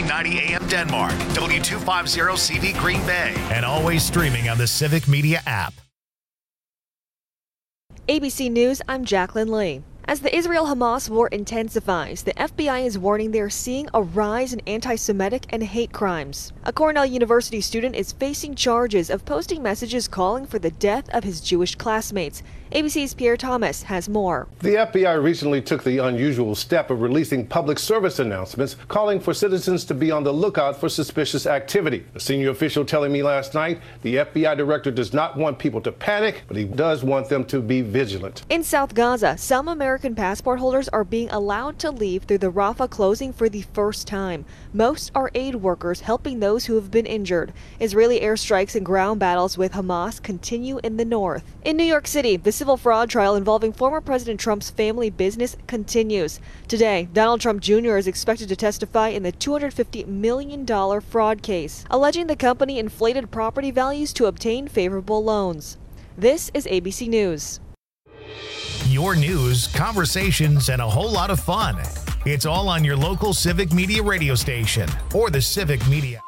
1490 AM Denmark, W250 CV Green Bay, and always streaming on the Civic Media app. ABC News, I'm Jacqueline Lee. As the Israel-Hamas war intensifies, the FBI is warning they're seeing a rise in anti-Semitic and hate crimes. A Cornell University student is facing charges of posting messages calling for the death of his Jewish classmates. ABC's Pierre Thomas has more. The FBI recently took the unusual step of releasing public service announcements calling for citizens to be on the lookout for suspicious activity. A senior official telling me last night the FBI director does not want people to panic, but he does want them to be vigilant. In South Gaza, some American passport holders are being allowed to leave through the Rafah closing for the first time. Most are aid workers helping those who have been injured. Israeli airstrikes and ground battles with Hamas continue in the north. In New York City, the civil fraud trial involving former President Trump's family business continues. Today, Donald Trump Jr. is expected to testify in the $250 million fraud case, alleging the company inflated property values to obtain favorable loans. This is ABC News. Your news, conversations, and a whole lot of fun. It's all on your local Civic Media radio station or the Civic Media.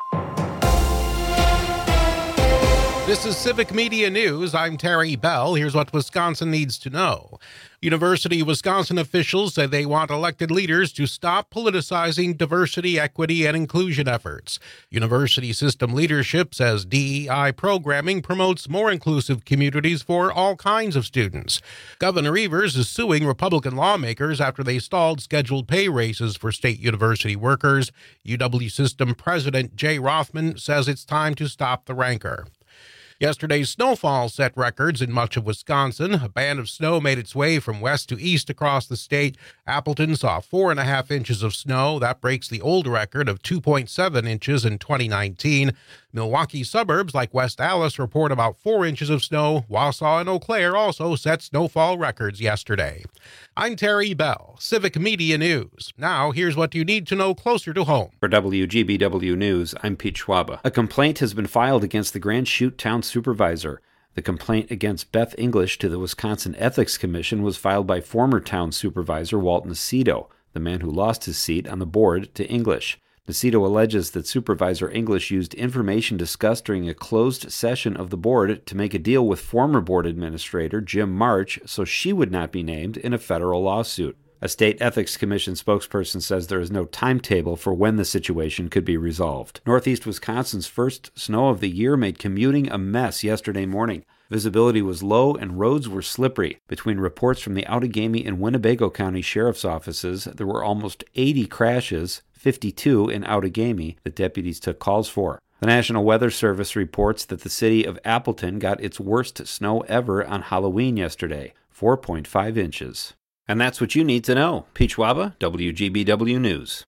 This is Civic Media News. I'm Terry Bell. Here's what Wisconsin needs to know. University of Wisconsin officials say they want elected leaders to stop politicizing diversity, equity, and inclusion efforts. University system leadership says DEI programming promotes more inclusive communities for all kinds of students. Governor Evers is suing Republican lawmakers after they stalled scheduled pay raises for state university workers. UW system president Jay Rothman says it's time to stop the rancor. Yesterday's snowfall set records in much of Wisconsin. A band of snow made its way from west to east across the state. Appleton saw 4.5 inches of snow. That breaks the old record of 2.7 inches in 2019. Milwaukee suburbs like West Allis report about 4 inches of snow. Wausau and Eau Claire also set snowfall records yesterday. I'm Terry Bell, Civic Media News. Now, here's what you need to know closer to home. For WGBW News, I'm Pete Schwaba. A complaint has been filed against the Grand Chute Town Supervisor. The complaint against Beth English to the Wisconsin Ethics Commission was filed by former Town Supervisor Walt Nacito, the man who lost his seat on the board to English. Nacito alleges that Supervisor English used information discussed during a closed session of the board to make a deal with former board administrator Jim March so she would not be named in a federal lawsuit. A state ethics commission spokesperson says there is no timetable for when the situation could be resolved. Northeast Wisconsin's first snow of the year made commuting a mess yesterday morning. Visibility was low and roads were slippery. Between reports from the Outagamie and Winnebago County Sheriff's offices, there were almost 80 crashes, 52 in Outagamie, that deputies took calls for. The National Weather Service reports that the city of Appleton got its worst snow ever on Halloween yesterday, 4.5 inches. And that's what you need to know. Pete Schwaba, WGBW News.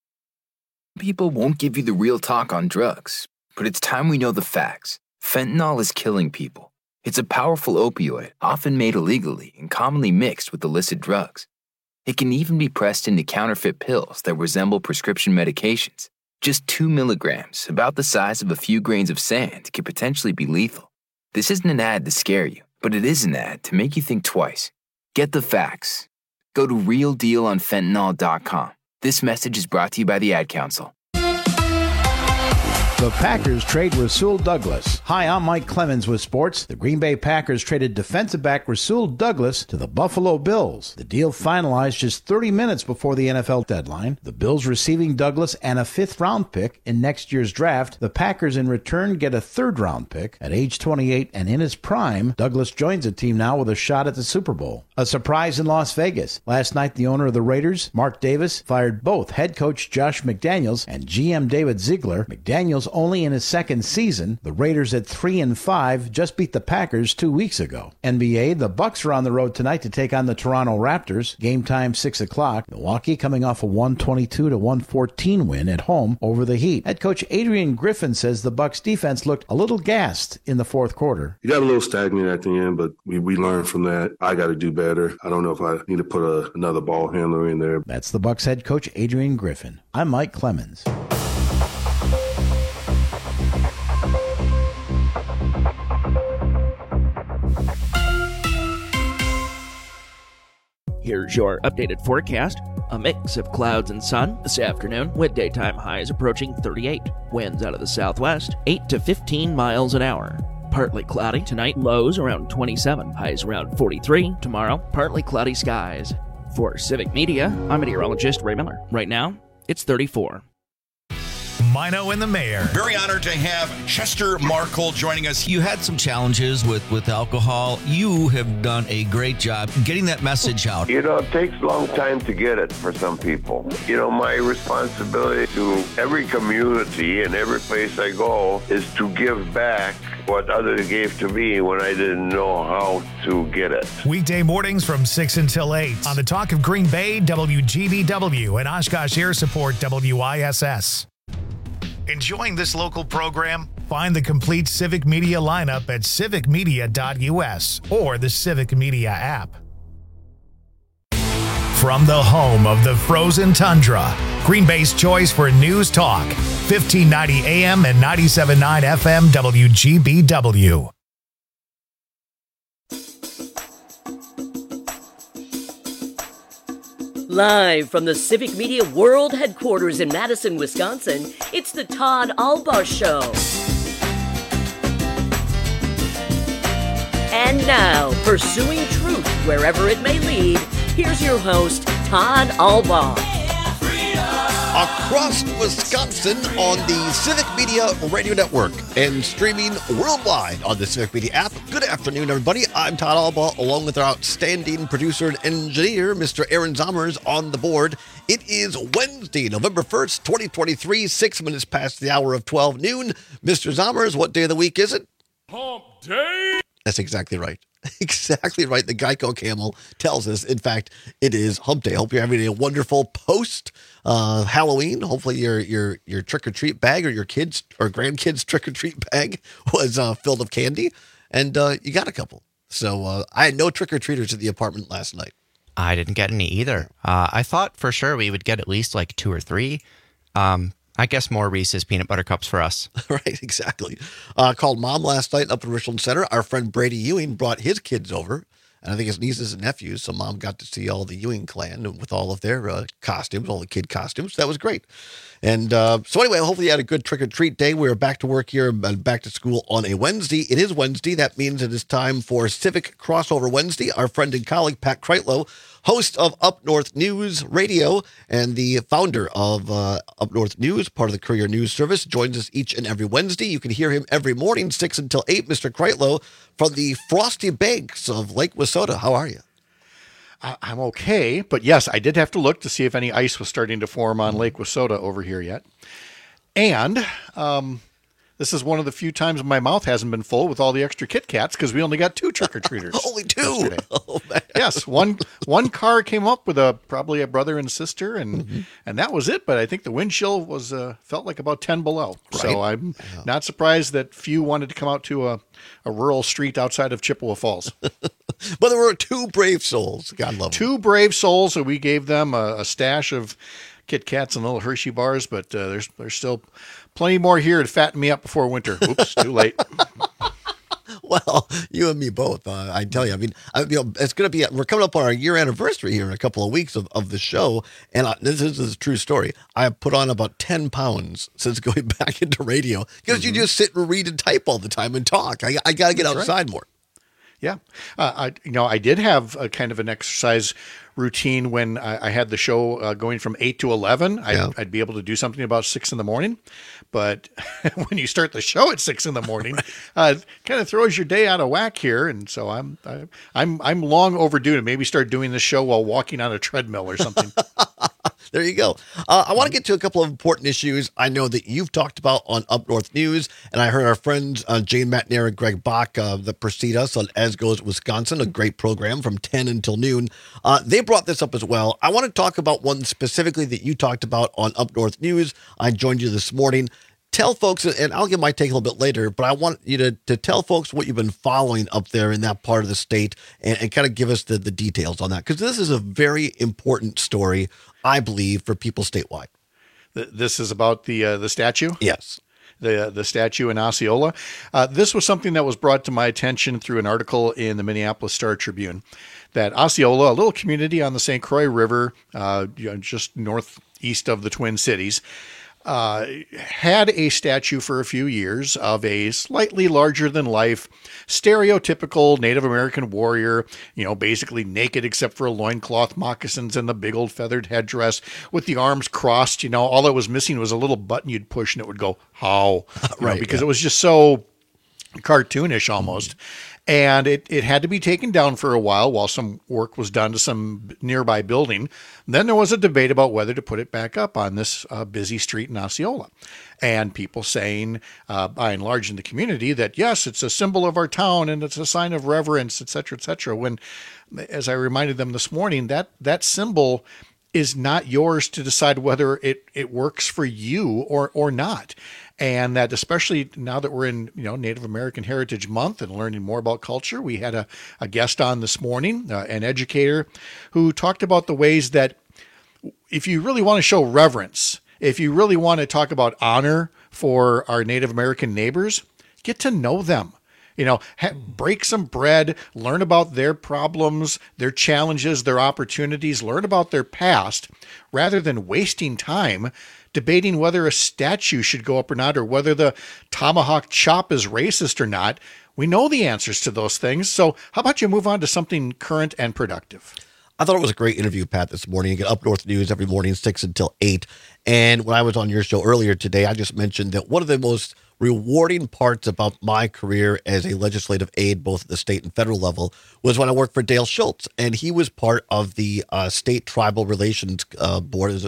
People won't give you the real talk on drugs, but it's time we know the facts. Fentanyl is killing people. It's a powerful opioid, often made illegally and commonly mixed with illicit drugs. It can even be pressed into counterfeit pills that resemble prescription medications. Just 2 milligrams, about the size of a few grains of sand, could potentially be lethal. This isn't an ad to scare you, but it is an ad to make you think twice. Get the facts. Go to realdealonfentanyl.com. This message is brought to you by the Ad Council. The Packers trade Rasul Douglas. Hi, I'm Mike Clemens with sports. The Green Bay Packers traded defensive back Rasul Douglas to the Buffalo Bills. The deal finalized just 30 minutes before the NFL deadline. The Bills receiving Douglas and a 5th-round pick in next year's draft. The Packers in return get a 3rd-round pick. At age 28 and in his prime, Douglas joins the team now with a shot at the Super Bowl. A surprise in Las Vegas. Last night, the owner of the Raiders, Mark Davis, fired both head coach Josh McDaniels and GM David Ziegler. McDaniels only in his 2nd season. The Raiders at 3-5 just beat the Packers 2 weeks ago. NBA, the Bucks are on the road tonight to take on the Toronto Raptors. Game time 6 o'clock. Milwaukee coming off a 122-114 win at home over the Heat. Head coach Adrian Griffin says the Bucks defense looked a little gassed in the 4th quarter. You got a little stagnant at the end, but we learned from that. I got to do better. I don't know if I need to put another ball handler in there. That's the Bucks head coach Adrian Griffin. I'm Mike Clemens. Here's your updated forecast. A mix of clouds and sun this afternoon, with daytime highs approaching 38. Winds out of the southwest, 8 to 15 miles an hour. Partly cloudy tonight, lows around 27, highs around 43. Tomorrow, partly cloudy skies. For Civic Media, I'm meteorologist Ray Miller. Right now, it's 34. Mino and the Mayor. Very honored to have Chester Markle joining us. You had some challenges with alcohol. You have done a great job getting that message out. You know, it takes a long time to get it for some people. You know, my responsibility to every community and every place I go is to give back what others gave to me when I didn't know how to get it. Weekday mornings from 6 until 8 on the Talk of Green Bay, WGBW, and Oshkosh Air Support, WISS. Enjoying this local program? Find the complete Civic Media lineup at civicmedia.us or the Civic Media app. From the home of the frozen tundra, Green Bay's choice for news talk, 1590 AM and 97.9 FM WGBW. Live from the Civic Media World Headquarters in Madison, Wisconsin, it's the Todd Albaugh Show. And now, pursuing truth wherever it may lead, here's your host, Todd Albaugh. Across Wisconsin on the Civic Media Radio Network and streaming worldwide on the Civic Media app. Good afternoon, everybody. I'm Todd Albaugh, along with our outstanding producer and engineer, Mr. Aaron Zommers, on the board. It is Wednesday, November 1st, 2023, 6 minutes past the hour of 12 noon. Mr. Zommers, what day of the week is it? Hump Day! That's exactly right. Exactly right. The Geico Camel tells us, in fact, it is Hump Day. Hope you're having a wonderful post Halloween. Hopefully your trick-or-treat bag or your kids' or grandkids' trick-or-treat bag was filled with candy, and you got a couple. So I had no trick-or-treaters at the apartment last night. I didn't get any either. I thought for sure we would get at least like 2 or 3. I guess more Reese's peanut butter cups for us. Right, exactly. Called Mom last night up in Richland Center. Our friend Brady Ewing brought his kids over, and I think his nieces and nephews, so Mom got to see all the Ewing clan with all of their costumes, all the kid costumes. That was great. And so anyway, hopefully you had a good trick-or-treat day. We're back to work here and back to school on a Wednesday. It is Wednesday. That means it is time for Civic Crossover Wednesday. Our friend and colleague, Pat Kreitlow, host of Up North News Radio and the founder of Up North News, part of the Courier News Service, joins us each and every Wednesday. You can hear him every morning, 6 until 8. Mr. Kreitlow from the frosty banks of Lake Wissota. How are you? I'm okay, but yes, I did have to look to see if any ice was starting to form on Lake Wissota over here yet. And this is one of the few times my mouth hasn't been full with all the extra Kit Kats because we only got 2 trick-or-treaters. Only 2? Oh, man. Yes, one car came up with probably a brother and sister, and that was it. But I think the wind chill was felt like about 10 below. Right. So I'm not surprised that few wanted to come out to a rural street outside of Chippewa Falls. But there were 2 brave souls. God love them. 2 brave souls, and we gave them a stash of Kit Kats and little Hershey bars, but there's still plenty more here to fatten me up before winter. Oops, too late. Well, you and me both. I tell you, I mean, it's going to be, we're coming up on our year anniversary here in a couple of weeks of the show. And this is a true story. I have put on about 10 pounds since going back into radio because you just sit and read and type all the time and talk. I got to get outside more. Yeah. I did have a kind of an exercise routine when I had the show going from 8 to 11. I'd be able to do something about 6 in the morning. But when you start the show at 6 in the morning, kind of throws your day out of whack here. And so I'm long overdue to maybe start doing this show while walking on a treadmill or something. There you go. I want to get to a couple of important issues I know that you've talked about on Up North News, and I heard our friends Jane Matnair and Greg Bach that precede us on As Goes Wisconsin, a great program from 10 until noon. They brought this up as well. I want to talk about one specifically that you talked about on Up North News. I joined you this morning. Tell folks, and I'll give my take a little bit later, but I want you to tell folks what you've been following up there in that part of the state and kind of give us the details on that, because this is a very important story, I believe, for people statewide. This is about the statue? Yes. the statue in Osceola. This was something that was brought to my attention through an article in the Minneapolis Star-Tribune, that Osceola, a little community on the St. Croix River, just northeast of the Twin Cities, had a statue for a few years of a slightly larger than life, stereotypical Native American warrior, basically naked except for a loincloth, moccasins, and the big old feathered headdress with the arms crossed. All that was missing was a little button you'd push and it would go, how? Because it was just so cartoonish almost. And it had to be taken down for a while some work was done to some nearby building. Then there was a debate about whether to put it back up on this busy street in Osceola. And people saying, by and large in the community, that yes, it's a symbol of our town and it's a sign of reverence, et cetera, when, as I reminded them this morning, that symbol is not yours to decide whether it works for you or not. And that especially now that we're in Native American Heritage Month and learning more about culture, we had a guest on this morning, an educator, who talked about the ways that if you really want to show reverence, if you really want to talk about honor for our Native American neighbors, get to know them. Break some bread, learn about their problems, their challenges, their opportunities, learn about their past, rather than wasting time debating whether a statue should go up or not, or whether the tomahawk chop is racist or not. We know the answers to those things. So how about you move on to something current and productive? I thought it was a great interview, Pat, this morning. You get Up North News every morning, 6 until 8. And when I was on your show earlier today, I just mentioned that one of the most rewarding parts about my career as a legislative aide, both at the state and federal level, was when I worked for Dale Schultz, and he was part of the state tribal relations board.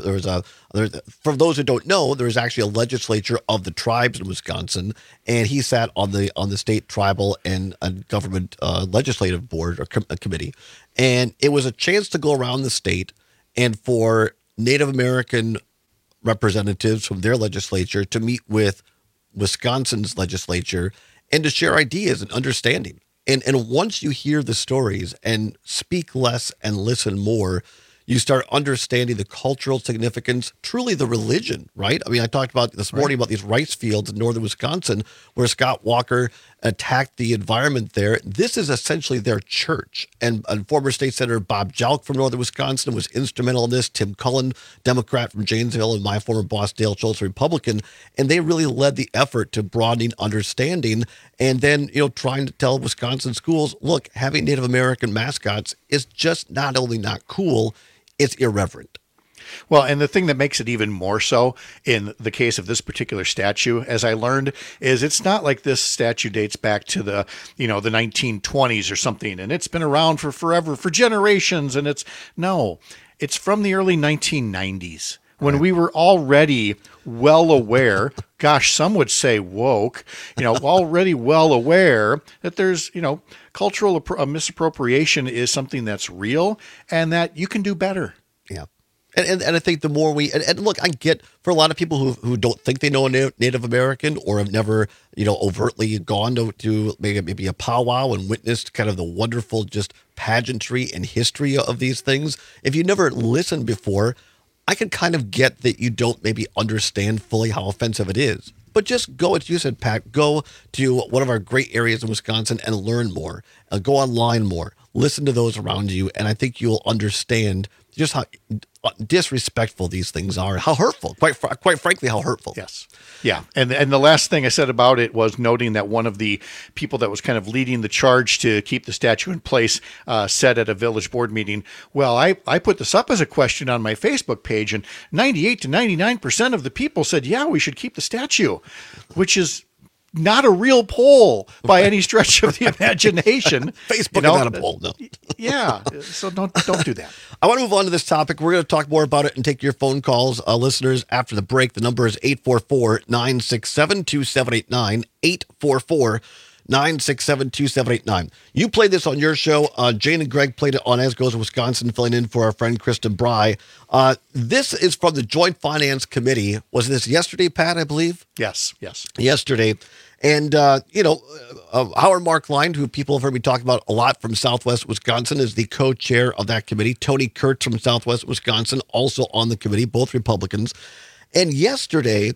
For those who don't know, there is actually a legislature of the tribes in Wisconsin, and he sat on the state tribal and government legislative board or committee, and it was a chance to go around the state and for Native American representatives from their legislature to meet with Wisconsin's legislature and to share ideas and understanding. And once you hear the stories and speak less and listen more, you start understanding the cultural significance, truly the religion, right? I mean, I talked about this morning about these rice fields in northern Wisconsin where Scott Walker attacked the environment there. This is essentially their church. And former State Senator Bob Jalk from northern Wisconsin was instrumental in this. Tim Cullen, Democrat from Janesville, and my former boss, Dale Schultz, Republican. And they really led the effort to broadening understanding and then, trying to tell Wisconsin schools, look, having Native American mascots is just not only not cool, it's irreverent. Well, and the thing that makes it even more so in the case of this particular statue, as I learned, is it's not like this statue dates back to the 1920s or something, and it's been around for forever, for generations, and it's from the early 1990s. When we were already well aware, gosh, some would say woke, already well aware that there's, cultural misappropriation is something that's real and that you can do better. Yeah. And I think the more and look, I get for a lot of people who don't think they know a Native American or have never, overtly gone to maybe a powwow and witnessed kind of the wonderful just pageantry and history of these things. If you never listened before, I can kind of get that you don't maybe understand fully how offensive it is. But just go, as you said, Pat, go to one of our great areas in Wisconsin and learn more. Go online more. Listen to those around you, and I think you'll understand just how disrespectful these things are, how hurtful, quite frankly, how hurtful. Yes. Yeah. And the last thing I said about it was noting that one of the people that was kind of leading the charge to keep the statue in place said at a village board meeting, well, I put this up as a question on my Facebook page, and 98 to 99% of the people said, yeah, we should keep the statue, which is not a real poll by any stretch of the imagination. Facebook is not a poll, no. Yeah, so don't do that. I want to move on to this topic. We're going to talk more about it and take your phone calls, listeners, after the break. The number is 844-967-2789, 844-967-2789. You played this on your show. Jane and Greg played it on As Goes Wisconsin, filling in for our friend Kristen Bry. This is from the Joint Finance Committee. Was this yesterday, Pat, I believe? Yes. Yesterday. And, Howard Markline, who people have heard me talk about a lot from Southwest Wisconsin, is the co-chair of that committee. Tony Kurtz from Southwest Wisconsin, also on the committee, both Republicans. And yesterday,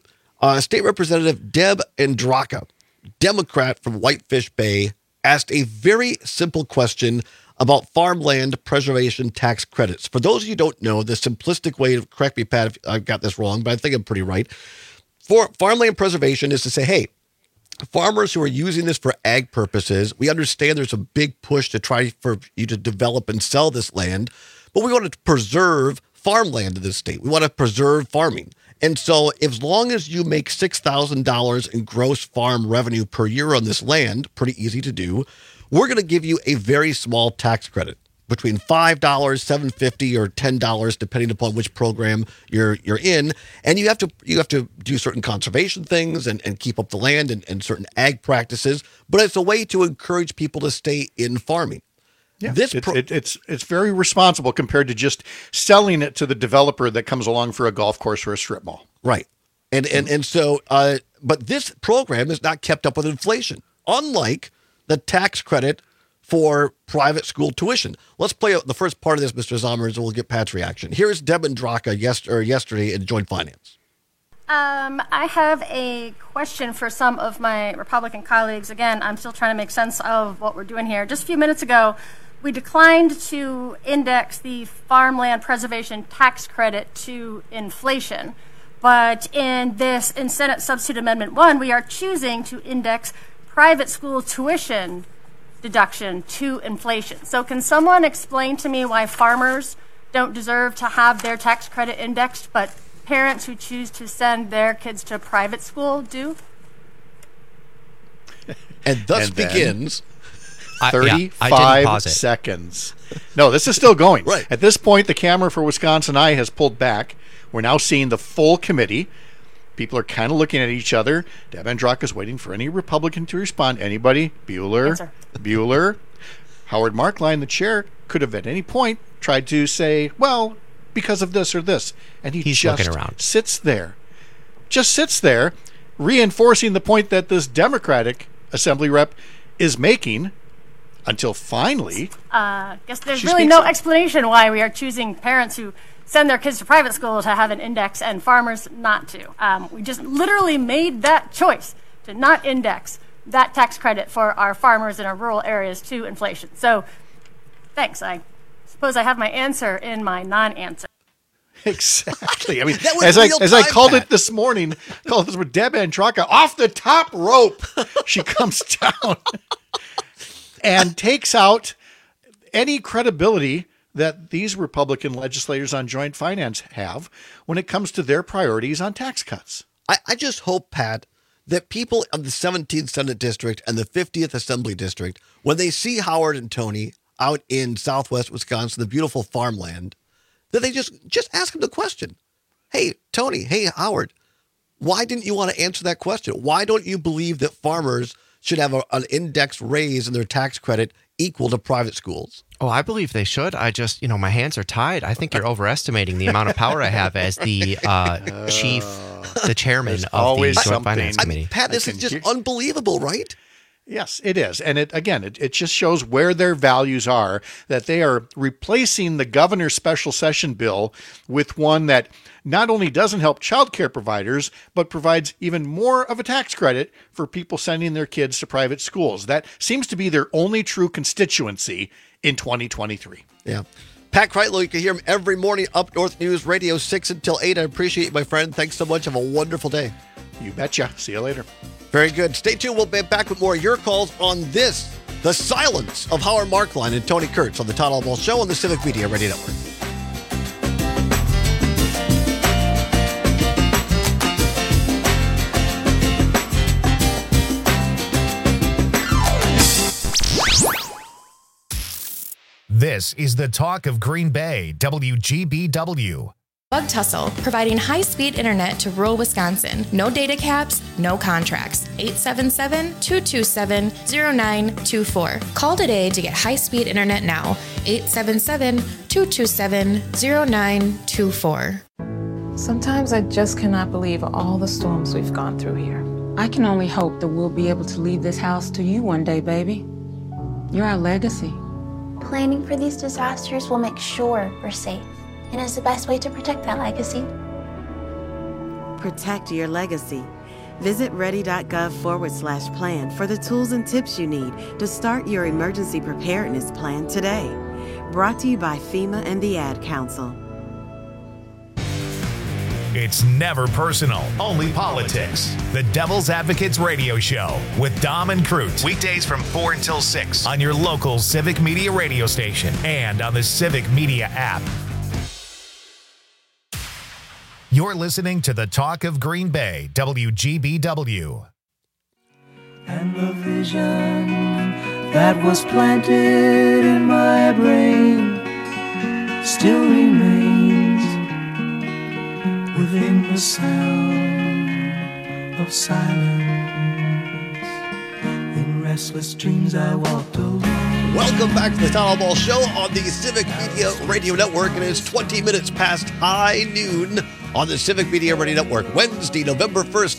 State Representative Deb Andraka, Democrat from Whitefish Bay, asked a very simple question about farmland preservation tax credits. For those of you who don't know, the simplistic way, correct me, Pat, if I've got this wrong, but I think I'm pretty right. For farmland preservation is to say, hey, farmers who are using this for ag purposes, we understand there's a big push to try for you to develop and sell this land, but we want to preserve farmland in this state. We want to preserve farming. And so as long as you make $6,000 in gross farm revenue per year on this land, pretty easy to do, we're going to give you a very small tax credit between $5, $7.50, or $10, depending upon which program you're in. And you have to do certain conservation things and keep up the land and certain ag practices. But it's a way to encourage people to stay in farming. Yeah, it's very responsible compared to just selling it to the developer that comes along for a golf course or a strip mall. Right. And so, but this program is not kept up with inflation, unlike the tax credit for private school tuition. Let's play the first part of this, Mr. Zommers, and we'll get Pat's reaction. Here's Deb Andraka yesterday in Joint Finance. I have a question for some of my Republican colleagues. Again, I'm still trying to make sense of what we're doing here. Just a few minutes ago, we declined to index the farmland preservation tax credit to inflation. But in Senate Substitute Amendment 1, we are choosing to index private school tuition deduction to inflation. So can someone explain to me why farmers don't deserve to have their tax credit indexed, but parents who choose to send their kids to private school do? And thus begins 35 seconds. No, this is still going. Right. At this point, the camera for Wisconsin Eye has pulled back. We're now seeing the full committee. People are kind of looking at each other. Deb Andraka is waiting for any Republican to respond. Anybody? Bueller. Howard Markline, the chair, could have at any point tried to say, well, because of this or this. And he's just looking around. Sits there, reinforcing the point that this Democratic Assembly rep is making until finally. Guess there's really no explanation why we are choosing parents who send their kids to private school to have an index and farmers not to. We just literally made that choice to not index that tax credit for our farmers in our rural areas to inflation. So thanks. I suppose I have my answer in my non-answer. Exactly. I mean, as I called it this morning, with Deb Andraka off the top rope, she comes down and takes out any credibility that these Republican legislators on Joint Finance have when it comes to their priorities on tax cuts. I just hope, Pat, that people of the 17th Senate District and the 50th Assembly District, when they see Howard and Tony out in southwest Wisconsin, the beautiful farmland, that they just ask them the question. Hey, Tony, hey, Howard, why didn't you want to answer that question? Why don't you believe that farmers should have an index raise in their tax credit equal to private schools? Oh, I believe they should. I just, my hands are tied. I think you're overestimating the amount of power I have as the chairman of the Joint Finance Committee. Pat, this is just unbelievable, right? Yes, it is. And it just shows where their values are, that they are replacing the governor's special session bill with one that not only doesn't help child care providers, but provides even more of a tax credit for people sending their kids to private schools. That seems to be their only true constituency in 2023. Yeah. Pat Kreitlow, you can hear him every morning, Up North News Radio, 6 until 8. I appreciate you, my friend. Thanks so much. Have a wonderful day. You betcha. See you later. Very good. Stay tuned. We'll be back with more of your calls on this, the silence of Howard Markline and Tony Kurtz on the Todd Albaugh Show on the Civic Media Radio Network. This is the talk of Green Bay, WGBW. Bug Tussle, providing high-speed internet to rural Wisconsin. No data caps, no contracts. 877-227-0924. Call today to get high-speed internet now. 877-227-0924. Sometimes I just cannot believe all the storms we've gone through here. I can only hope that we'll be able to leave this house to you one day, baby. You're our legacy. Planning for these disasters will make sure we're safe, and is the best way to protect that legacy. protect your legacy. Visit ready.gov/plan for the tools and tips you need to start your emergency preparedness plan today. Brought to you by FEMA and the Ad Council. It's never personal, only politics. The Devil's Advocates Radio Show with Dom and Crute. Weekdays from 4 until 6 on your local Civic Media radio station and on the Civic Media app. You're listening to the Talk of Green Bay, WGBW. And the vision that was planted in my brain still remains within the sound of silence. In restless dreams I walked alone. Welcome back to the Town Hall Show on the Civic Media Radio Network. It is 20 minutes past high noon on the Civic Media Radio Network. Wednesday, November 1st,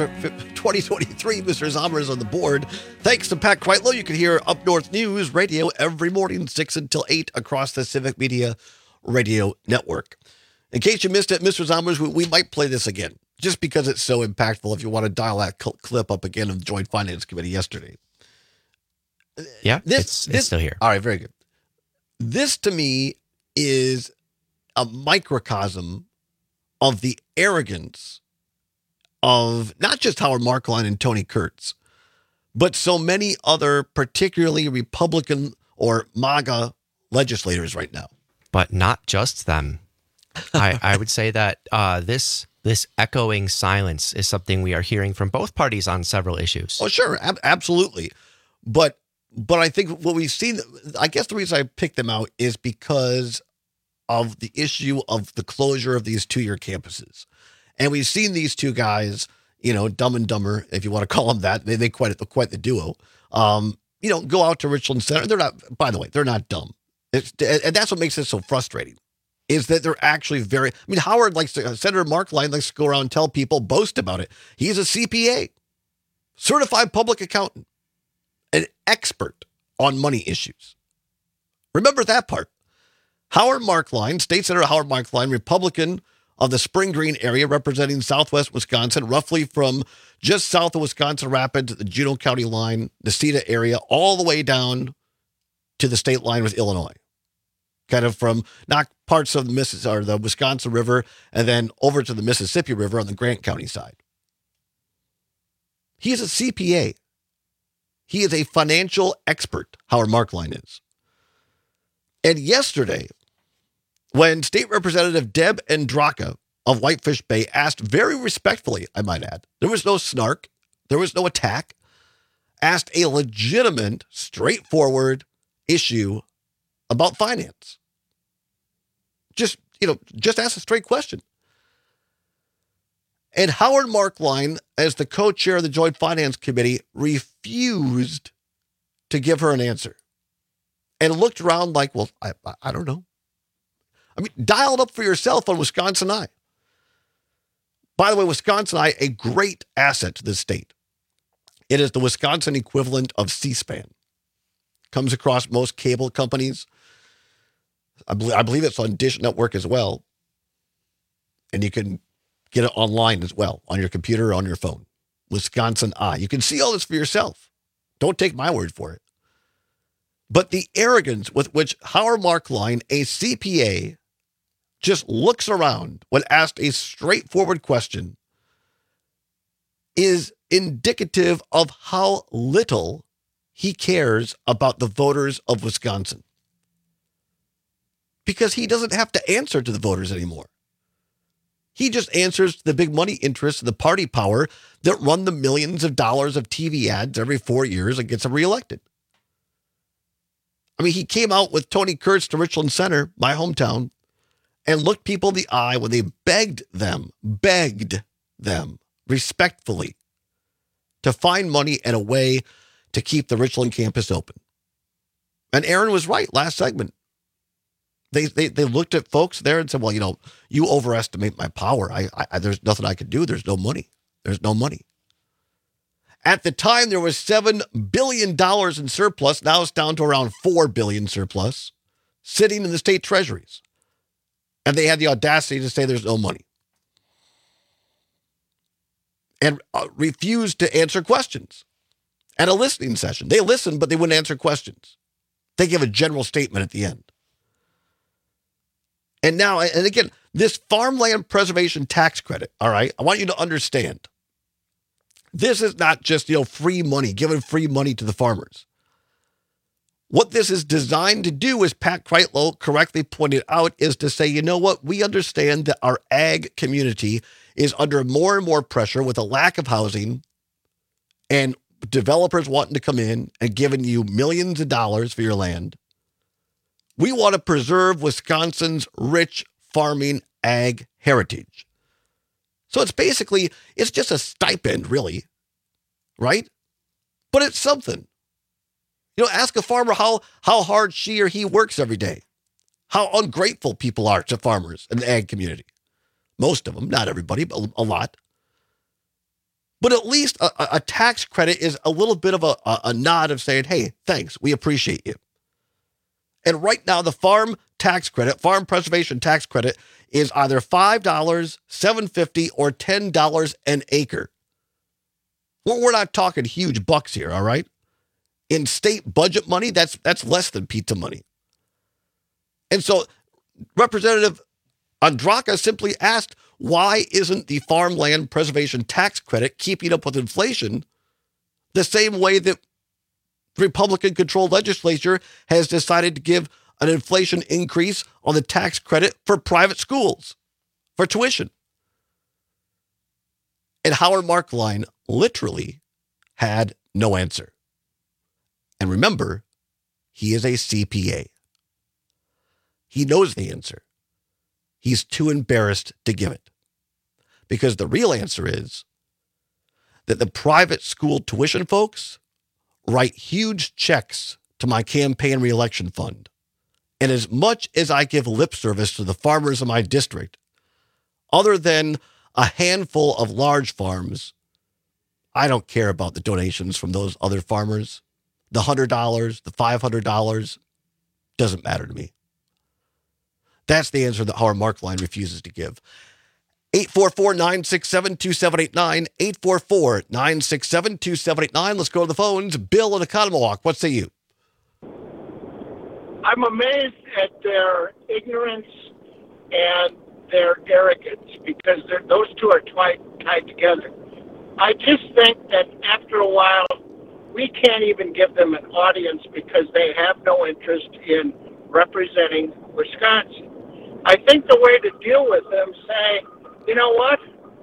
2023. Mr. Zommers on the board. Thanks to Pat Kreitlow. You can hear Up North News Radio every morning, 6 until 8 across the Civic Media Radio Network. In case you missed it, Mr. Zommers, we might play this again, just because it's so impactful if you want to dial that clip up again of the Joint Finance Committee yesterday. Yeah, it's still here. All right, very good. This, to me, is a microcosm of the arrogance of not just Howard Marklein and Tony Kurtz, but so many other particularly Republican or MAGA legislators right now. But not just them. I would say that this echoing silence is something we are hearing from both parties on several issues. Oh, sure. Absolutely. But I think what we've seen, I guess the reason I picked them out is because of the issue of the closure of these two-year campuses. And we've seen these two guys, Dumb and Dumber, if you want to call them that. They quite the duo. Go out to Richland Center. They're not, by the way, they're not dumb. And that's what makes it so frustrating, is that they're actually Howard Senator Marklein likes to go around and tell people, boast about it. He's a CPA, certified public accountant, an expert on money issues. Remember that part. Howard Marklein, State Senator Howard Marklein, Republican of the Spring Green area, representing Southwest Wisconsin, roughly from just south of Wisconsin Rapids, the Juneau County line, the Cedar area, all the way down to the state line with Illinois. Kind of from not parts of the Wisconsin River and then over to the Mississippi River on the Grant County side. He's a CPA. He is a financial expert, Howard Marklein is. And yesterday, when State Representative Deb Andraka of Whitefish Bay asked very respectfully, I might add, there was no snark, there was no attack, asked a legitimate, straightforward issue about finance. Just ask a straight question. And Howard Marklein, as the co-chair of the Joint Finance Committee, refused to give her an answer. And looked around like, well, I don't know. Dial it up for yourself on Wisconsin Eye. By the way, Wisconsin Eye, a great asset to this state. It is the Wisconsin equivalent of C-SPAN. Comes across most cable companies. I believe it's on Dish Network as well. And you can get it online as well, on your computer or on your phone. Wisconsin Eye. You can see all this for yourself. Don't take my word for it. But the arrogance with which Howard Marklein, a CPA, just looks around when asked a straightforward question is indicative of how little he cares about the voters of Wisconsin. Because he doesn't have to answer to the voters anymore. He just answers to the big money interests and the party power that run the millions of dollars of TV ads every 4 years and gets him reelected. He came out with Tony Kurtz to Richland Center, my hometown, and looked people in the eye when they begged them respectfully to find money and a way to keep the Richland campus open. And Aaron was right last segment. They looked at folks there and said, well, you overestimate my power. I there's nothing I can do. There's no money. There's no money. At the time, there was $7 billion in surplus. Now it's down to around $4 billion surplus sitting in the state treasuries. And they had the audacity to say there's no money. and refused to answer questions at a listening session. They listened, but they wouldn't answer questions. They give a general statement at the end. And now, and again, this farmland preservation tax credit, all right, I want you to understand, this is not just, free money, giving free money to the farmers. What this is designed to do, as Pat Kreitlow correctly pointed out, is to say, you know what? We understand that our ag community is under more and more pressure with a lack of housing and developers wanting to come in and giving you millions of dollars for your land. We want to preserve Wisconsin's rich farming ag heritage. So it's just a stipend, really, right? But it's something. Ask a farmer how hard she or he works every day, how ungrateful people are to farmers in the ag community. Most of them, not everybody, but a lot. But at least a tax credit is a little bit of a nod of saying, hey, thanks, we appreciate you. And right now, the farm preservation tax credit is either $5, $7.50, or $10 an acre. We're not talking huge bucks here, all right? In state budget money, that's less than pizza money. And so Representative Andraka simply asked, why isn't the farmland preservation tax credit keeping up with inflation the same way that the Republican-controlled legislature has decided to give an inflation increase on the tax credit for private schools, for tuition? And Howard Marklein literally had no answer. And remember, he is a CPA. He knows the answer. He's too embarrassed to give it. Because the real answer is that the private school tuition folks write huge checks to my campaign reelection fund. And as much as I give lip service to the farmers in my district, other than a handful of large farms, I don't care about the donations from those other farmers. The $100, the $500, doesn't matter to me. That's the answer that Howard Marklein refuses to give. 844-967-2789, 844-967-2789. Let's go to the phones. Bill in Oconomowoc, what say you? I'm amazed at their ignorance and their arrogance, because those two are tied together. I just think that after a while, we can't even give them an audience because they have no interest in representing Wisconsin. I think the way to deal with them, say, you know what,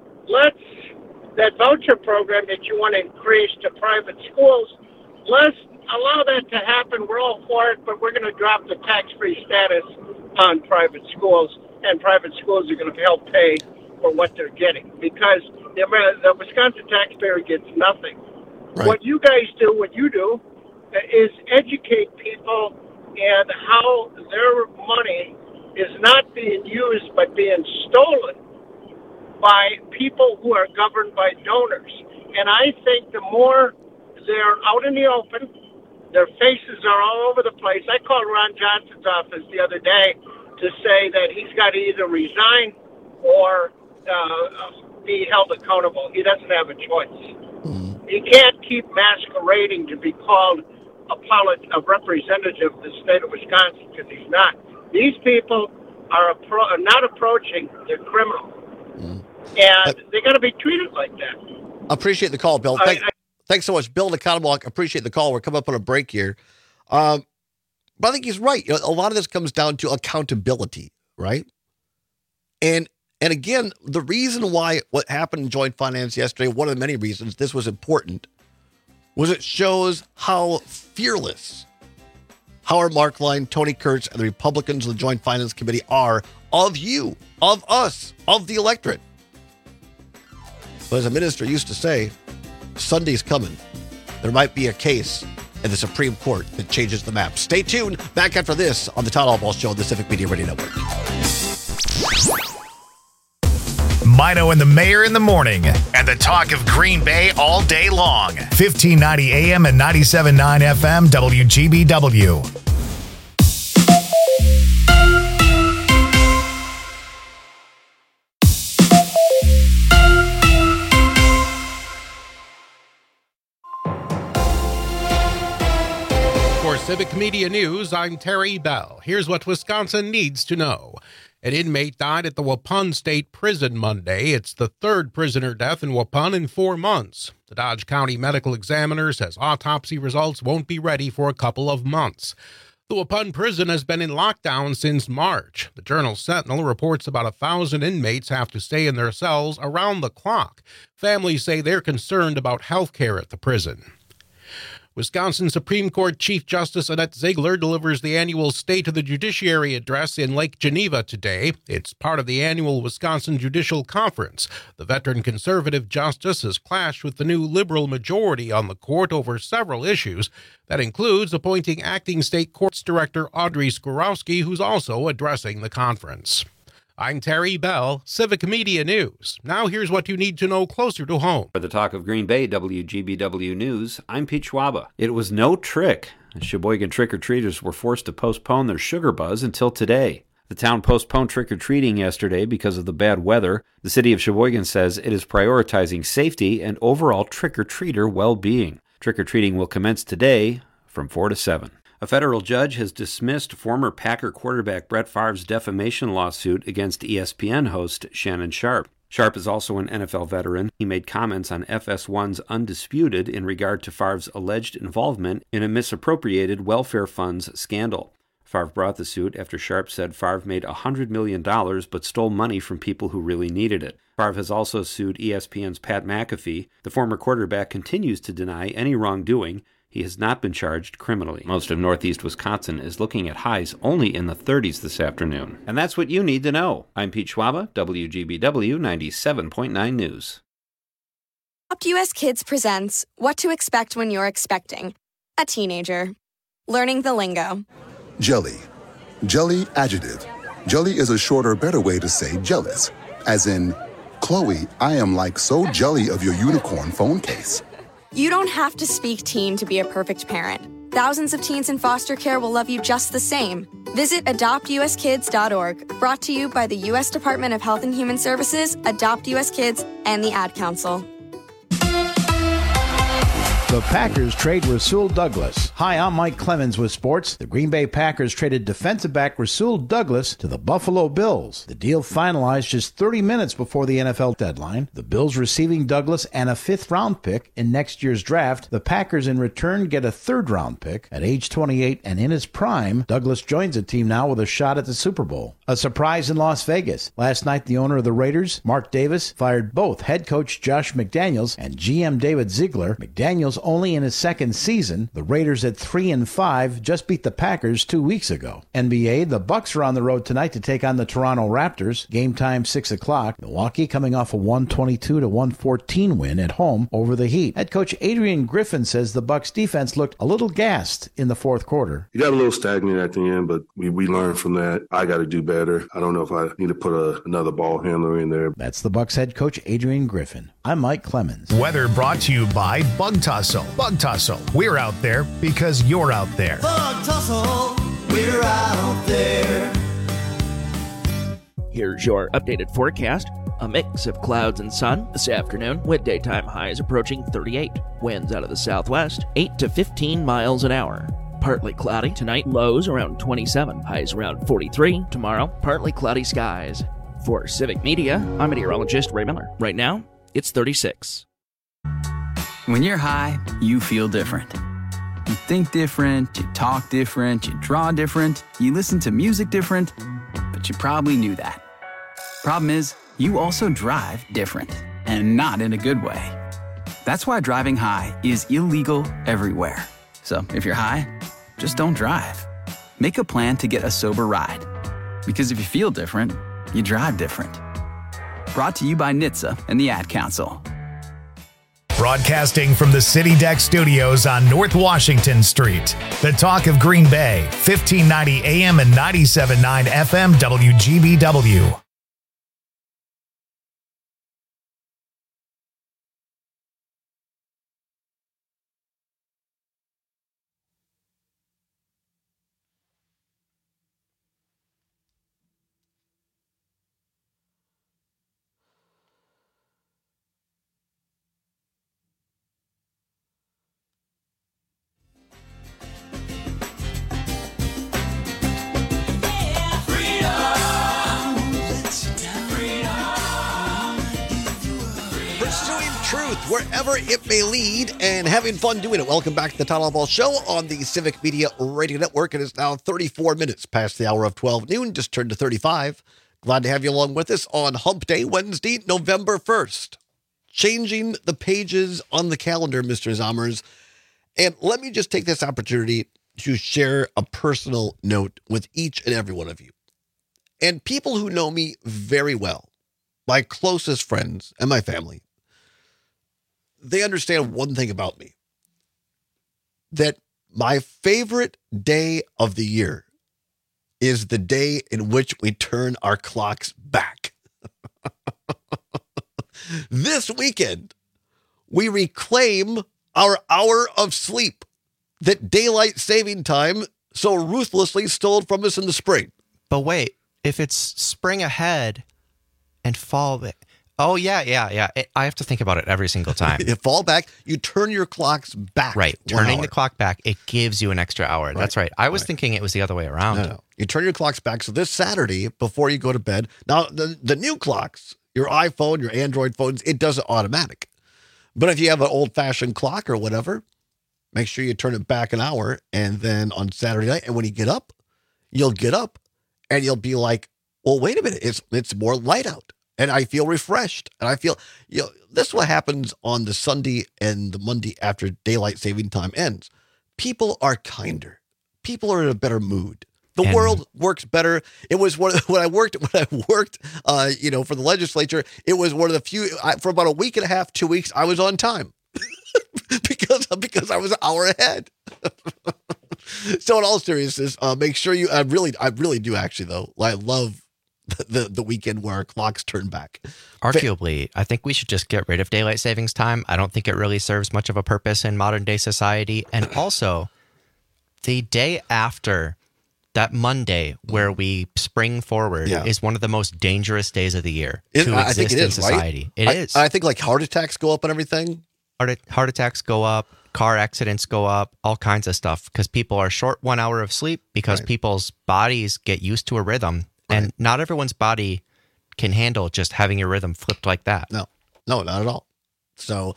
that voucher program that you want to increase to private schools, let's allow that to happen. We're all for it, but we're going to drop the tax-free status on private schools, and private schools are going to help pay for what they're getting, because the Wisconsin taxpayer gets nothing. Right. What you do is educate people and how their money is not being used but being stolen by people who are governed by donors. And I think the more they're out in the open, their faces are all over the place. I called Ron Johnson's office the other day to say that he's got to either resign or be held accountable. He doesn't have a choice. He can't keep masquerading to be called a representative of the state of Wisconsin, because he's not. These people are not approaching, they're criminal. And they got to be treated like that. Appreciate the call, Bill. Thanks so much. Bill in Oconomowoc, appreciate the call. We're coming up on a break here. But I think he's right. A lot of this comes down to accountability, right? And again, the reason why what happened in joint finance yesterday, one of the many reasons this was important, was it shows how fearless Howard Marklein, Tony Kurtz, and the Republicans of the Joint Finance Committee are of you, of us, of the electorate. But as a minister used to say, Sunday's coming. There might be a case in the Supreme Court that changes the map. Stay tuned. Back after this on the Todd Albaugh Show on the Civic Media Radio Network. Mino and the Mayor in the morning, and the talk of Green Bay all day long. 1590 AM and 97.9 FM WGBW. For Civic Media News, I'm Terry Bell. Here's what Wisconsin needs to know. An inmate died at the Waupun State Prison Monday. It's the third prisoner death in Waupun in 4 months. The Dodge County Medical Examiner says autopsy results won't be ready for a couple of months. The Waupun prison has been in lockdown since March. The Journal-Sentinel reports about 1,000 inmates have to stay in their cells around the clock. Families say they're concerned about health care at the prison. Wisconsin Supreme Court Chief Justice Annette Ziegler delivers the annual State of the Judiciary address in Lake Geneva today. It's part of the annual Wisconsin Judicial Conference. The veteran conservative justice has clashed with the new liberal majority on the court over several issues. That includes appointing acting state courts director Audrey Skorowski, who's also addressing the conference. I'm Terry Bell, Civic Media News. Now here's what you need to know closer to home. For the Talk of Green Bay, WGBW News, I'm Pete Schwaba. It was no trick. Sheboygan trick-or-treaters were forced to postpone their sugar buzz until today. The town postponed trick-or-treating yesterday because of the bad weather. The city of Sheboygan says it is prioritizing safety and overall trick-or-treater well-being. Trick-or-treating will commence today from 4 to 7. A federal judge has dismissed former Packer quarterback Brett Favre's defamation lawsuit against ESPN host Shannon Sharpe. Sharpe is also an NFL veteran. He made comments on FS1's Undisputed in regard to Favre's alleged involvement in a misappropriated welfare funds scandal. Favre brought the suit after Sharpe said Favre made $100 million but stole money from people who really needed it. Favre has also sued ESPN's Pat McAfee. The former quarterback continues to deny any wrongdoing. He has not been charged criminally. Most of northeast Wisconsin is looking at highs only in the 30s this afternoon. And that's what you need to know. I'm Pete Schwaba, WGBW 97.9 News. Adopt US Kids presents What to Expect When You're Expecting a Teenager. Learning the lingo. Jelly. Jelly adjective. Jelly is a shorter, better way to say jealous. As in, Chloe, I am like so jelly of your unicorn phone case. You don't have to speak teen to be a perfect parent. Thousands of teens in foster care will love you just the same. Visit adoptuskids.org, brought to you by the U.S. Department of Health and Human Services, Adopt U.S. Kids, and the Ad Council. The Packers trade Rasul Douglas. Hi, I'm Mike Clemens with sports. The Green Bay Packers traded defensive back Rasul Douglas to the Buffalo Bills. The deal finalized just 30 minutes before the NFL deadline. The Bills receiving Douglas and a 5th-round pick in next year's draft. The Packers in return get a 3rd-round pick. At age 28 and in his prime, Douglas joins the team now with a shot at the Super Bowl. A surprise in Las Vegas. Last night, the owner of the Raiders, Mark Davis, fired both head coach Josh McDaniels and GM David Ziegler. McDaniels only in his 2nd season. The Raiders at 3-5 just beat the Packers 2 weeks ago. NBA, the Bucks are on the road tonight to take on the Toronto Raptors. Game time 6 o'clock. Milwaukee coming off a 122-114 win at home over the Heat. Head coach Adrian Griffin says the Bucks defense looked a little gassed in the 4th quarter. You got a little stagnant at the end, but we learned from that. I got to do better. I don't know if I need to put another ball handler in there. That's the Bucks head coach Adrian Griffin. I'm Mike Clemens. Weather brought to you by Bug Tussle. Bug Tussle. We're out there because you're out there. Bug Tussle. We're out there. Here's your updated forecast. A mix of clouds and sun this afternoon, with daytime highs approaching 38. Winds out of the southwest, 8 to 15 miles an hour. Partly cloudy tonight, lows around 27, highs around 43. Tomorrow, partly cloudy skies. For Civic Media, I'm meteorologist Ray Miller. Right now, it's 36. When you're high, you feel different. You think different, you talk different, you draw different, you listen to music different, but you probably knew that. Problem is, you also drive different, and not in a good way. That's why driving high is illegal everywhere. So if you're high, just don't drive. Make a plan to get a sober ride. Because if you feel different, you drive different. Brought to you by NHTSA and the Ad Council. Broadcasting from the City Deck Studios on North Washington Street. The Talk of Green Bay, 1590 AM and 97.9 FM WGBW. truth wherever it may lead and having fun doing it. Welcome back to the Todd Albaugh Show on the Civic Media Radio Network. It is now 34 minutes past the hour of 12 noon, just turned to 35. Glad to have you along with us on Hump Day, Wednesday, November 1st. Changing the pages on the calendar, Mr. Zommers. And let me just take this opportunity to share a personal note with each and every one of you. And people who know me very well, my closest friends and my family, they understand one thing about me, that my favorite day of the year is the day in which we turn our clocks back. This weekend, we reclaim our hour of sleep that daylight saving time so ruthlessly stole from us in the spring. But wait, if it's spring ahead and fall... Oh, yeah. I have to think about it every single time. You fall back, you turn your clocks back. Right. Turning the clock back, it gives you an extra hour. Right. That's right. I was thinking it was the other way around. No. You turn your clocks back. So this Saturday, before you go to bed, now the new clocks, your iPhone, your Android phones, it does it automatic. But if you have an old-fashioned clock or whatever, make sure you turn it back an hour. And then on Saturday night, and when you get up, you'll get up and you'll be like, well, wait a minute, it's more light out. And I feel refreshed. And I feel, this is what happens on the Sunday and the Monday after daylight saving time ends. People are kinder. People are in a better mood. The world works better. It was when I worked, for the legislature, it was one of the few, for about a week and a half, 2 weeks, I was on time because I was an hour ahead. So in all seriousness, make sure I really do actually though. I love the weekend where our clocks turn back. Arguably, I think we should just get rid of daylight savings time. I don't think it really serves much of a purpose in modern day society. And also, the day after that Monday where we spring forward is one of the most dangerous days of the year to exist in society. Right? It is. I think like heart attacks go up and everything. Heart attacks go up, car accidents go up, all kinds of stuff because people are short 1 hour of sleep because people's bodies get used to a rhythm. And not everyone's body can handle just having your rhythm flipped like that. No, not at all. But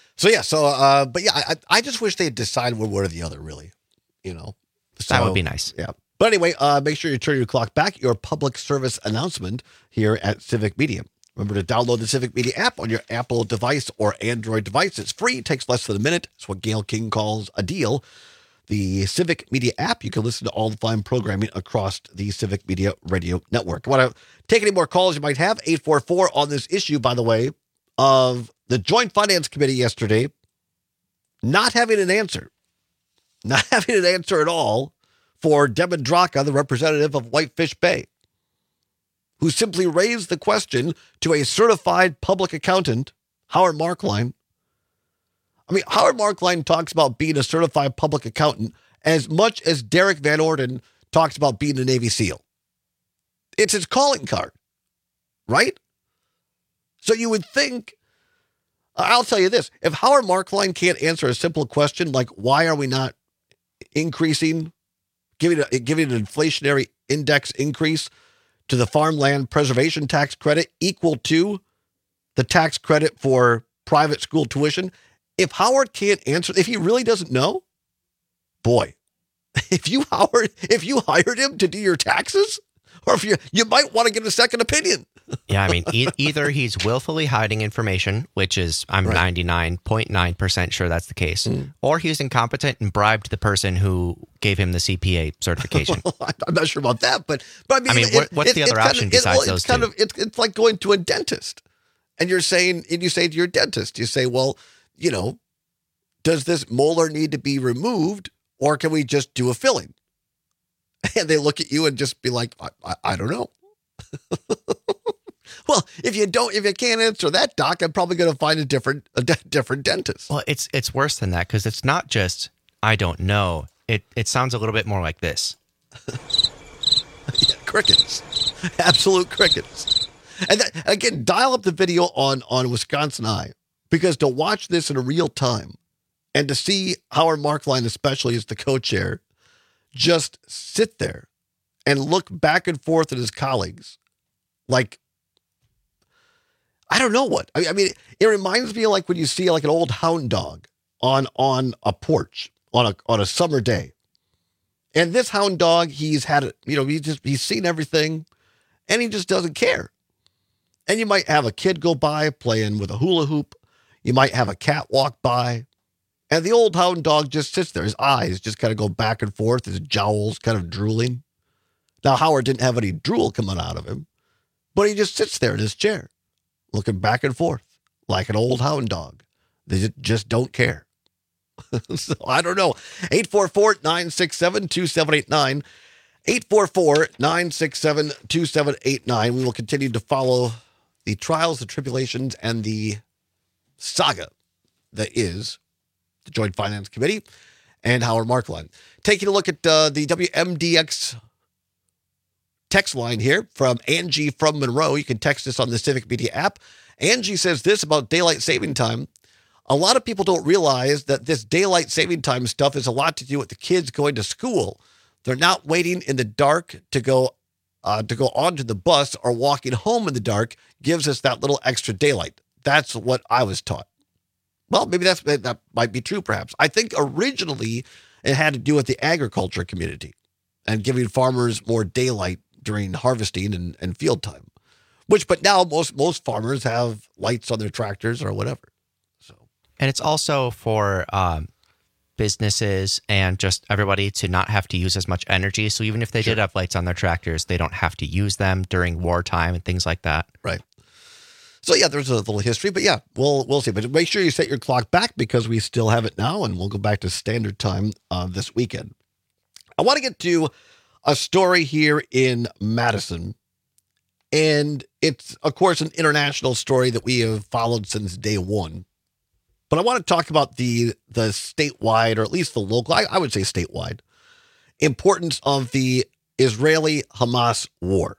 I just wish they had decided one way or the other, really, that would be nice. Yeah. But anyway, make sure you turn your clock back. Your public service announcement here at Civic Media. Remember to download the Civic Media app on your Apple device or Android device. It's free. It takes less than a minute. It's what Gail King calls a deal. The Civic Media app, you can listen to all the fine programming across the Civic Media Radio Network. Want to take any more calls you might have? 844 on this issue, by the way, of the Joint Finance Committee yesterday not having an answer. Not having an answer at all for Devin Draka, the representative of Whitefish Bay, who simply raised the question to a certified public accountant, Howard Markline. I mean, Howard Markline talks about being a certified public accountant as much as Derek Van Orden talks about being a Navy SEAL. It's his calling card, right? So you would think, I'll tell you this, if Howard Markline can't answer a simple question like, why are we not increasing, giving an inflationary index increase to the farmland preservation tax credit equal to the tax credit for private school tuition, if Howard can't answer, if he really doesn't know, boy, if you hired him to do your taxes, or if you might want to get a second opinion. Yeah, I mean, either he's willfully hiding information, which is, I'm 99.9% sure that's the case, or he's incompetent and bribed the person who gave him the CPA certification. I'm not sure about that, but I mean what's the other option besides those two? It's like going to a dentist, and you say to your dentist, you say, well, does this molar need to be removed, or can we just do a filling? And they look at you and just be like, I don't know. Well, if you can't answer that, doc, I'm probably going to find a different dentist. Well, it's worse than that because it's not just I don't know. It sounds a little bit more like this. Yeah, crickets, absolute crickets. And again, dial up the video on Wisconsin Eye, because to watch this in real time and to see Howard Markline, especially as the co-chair, just sit there and look back and forth at his colleagues like, I don't know what. I mean, it reminds me of like when you see like an old hound dog on a porch on a summer day. And this hound dog, he's had it, he's seen everything and he just doesn't care. And you might have a kid go by playing with a hula hoop. You might have a cat walk by. And the old hound dog just sits there. His eyes just kind of go back and forth. His jowls kind of drooling. Now, Howard didn't have any drool coming out of him, but he just sits there in his chair, looking back and forth like an old hound dog. They just don't care. So I don't know. 844-967-2789. 844-967-2789. We will continue to follow the trials, the tribulations, and the saga that is the Joint Finance Committee and Howard Marklein. Taking a look at the WMDX text line here from Angie from Monroe. You can text us on the Civic Media app. Angie says this about daylight saving time. A lot of people don't realize that this daylight saving time stuff is a lot to do with the kids going to school. They're not waiting in the dark to go onto the bus, or walking home in the dark gives us that little extra daylight. That's what I was taught. Well, maybe that might be true, perhaps. I think originally it had to do with the agriculture community and giving farmers more daylight during harvesting and field time. But now most farmers have lights on their tractors or whatever. And it's also for businesses and just everybody to not have to use as much energy. So even if they did have lights on their tractors, they don't have to use them during wartime and things like that. Right. So yeah, there's a little history, but yeah, we'll see. But make sure you set your clock back because we still have it now, and we'll go back to standard time this weekend. I want to get to a story here in Madison, and it's, of course, an international story that we have followed since day one. But I want to talk about the statewide, or at least the local, I would say statewide, importance of the Israeli-Hamas war.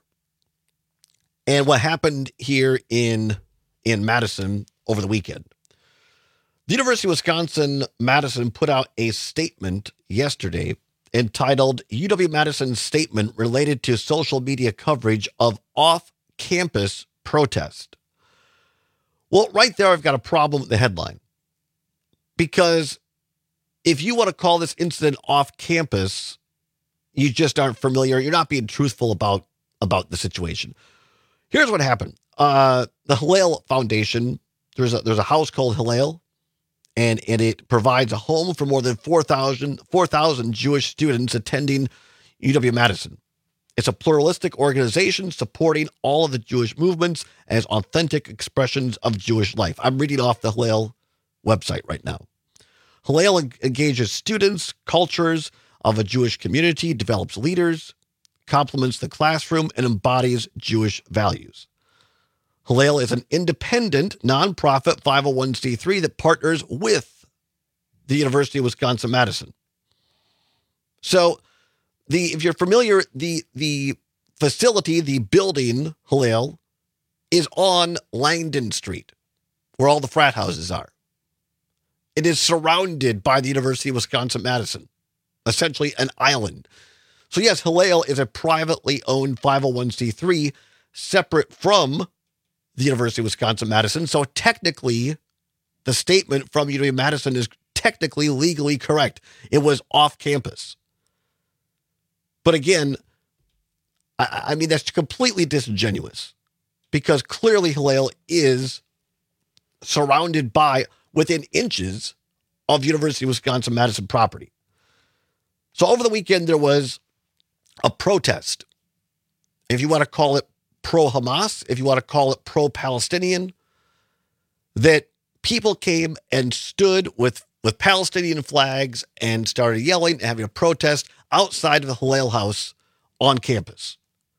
And what happened here in Madison over the weekend. The University of Wisconsin-Madison put out a statement yesterday entitled UW-Madison Statement Related to Social Media Coverage of Off-Campus Protest. Well, right there, I've got a problem with the headline. Because if you want to call this incident off campus, you just aren't familiar. You're not being truthful about the situation. Here's what happened. The Hillel Foundation, there's a house called Hillel, and it provides a home for more than 4,000 Jewish students attending UW-Madison. It's a pluralistic organization supporting all of the Jewish movements as authentic expressions of Jewish life. I'm reading off the Hillel website right now. Hillel engages students, cultures of a Jewish community, develops leaders, complements the classroom, and embodies Jewish values. Hillel is an independent, nonprofit 501c3 that partners with the University of Wisconsin-Madison. So, if you're familiar, the facility, the building, Hillel, is on Langdon Street, where all the frat houses are. It is surrounded by the University of Wisconsin-Madison, essentially an island. So yes, Hillel is a privately owned 501c3 separate from the University of Wisconsin-Madison. So technically, the statement from UW-Madison is technically legally correct. It was off campus. But again, I mean, that's completely disingenuous because clearly Hillel is surrounded by, within inches of University of Wisconsin-Madison property. So over the weekend, there was a protest. If you want to call it pro-Hamas, if you want to call it pro-Palestinian, that people came and stood with Palestinian flags and started yelling and having a protest outside of the Hillel house on campus.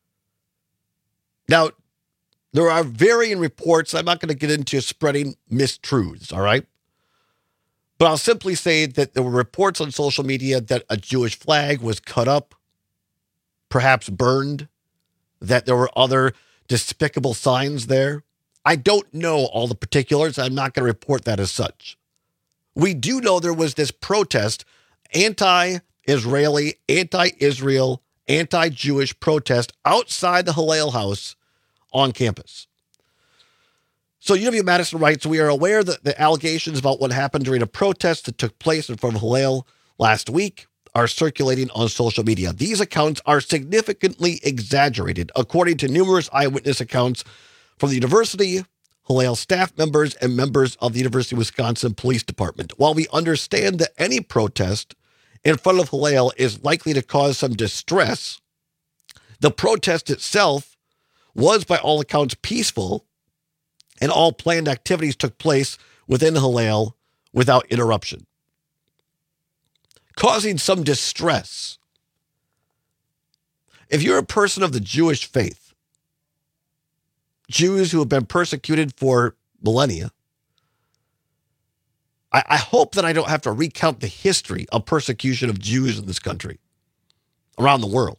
Now, there are varying reports. I'm not going to get into spreading mistruths, all right? But I'll simply say that there were reports on social media that a Jewish flag was cut up, perhaps burned, that there were other despicable signs there. I don't know all the particulars. I'm not going to report that as such. We do know there was this protest, anti-Israeli, anti-Israel, anti-Jewish protest outside the Hillel house on campus. So UW-Madison writes, we are aware that the allegations about what happened during a protest that took place in front of Hillel last week are circulating on social media. These accounts are significantly exaggerated, according to numerous eyewitness accounts from the university, Hillel staff members, and members of the University of Wisconsin Police Department. While we understand that any protest in front of Hillel is likely to cause some distress, the protest itself was, by all accounts, peaceful, and all planned activities took place within Hillel without interruption. Causing some distress. If you're a person of the Jewish faith, Jews who have been persecuted for millennia, I hope that I don't have to recount the history of persecution of Jews in this country, around the world.